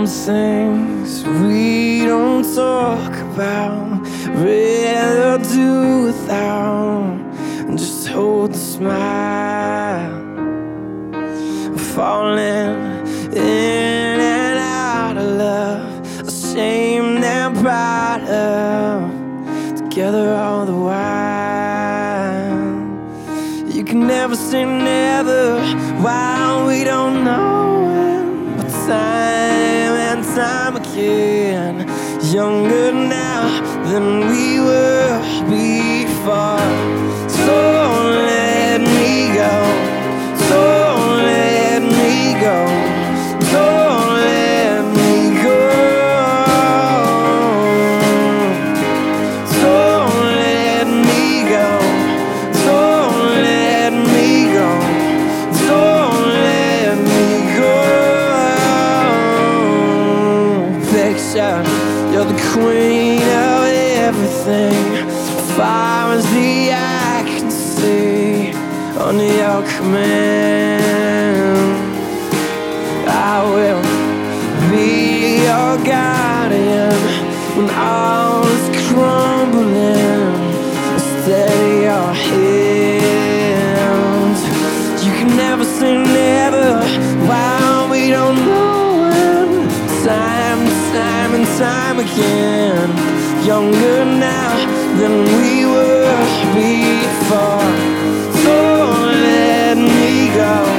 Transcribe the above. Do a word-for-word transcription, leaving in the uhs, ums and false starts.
Some things we don't talk about, rather do without. Just hold the smile, falling in and out of love, ashamed and proud of, together all the while. You can never say never while we don't know it, but time and time again, younger now than we were before. So let me go, so let me go, don't let me go. Don't let me go, don't let me go, don't let me go. Picture, you're the queen of everything, far as the eye can see, under your command. I will be your guardian when all is crumbling. Steady your hand. You can never say never while we don't know when. Time, time and time again, younger now than we were before. So let me go.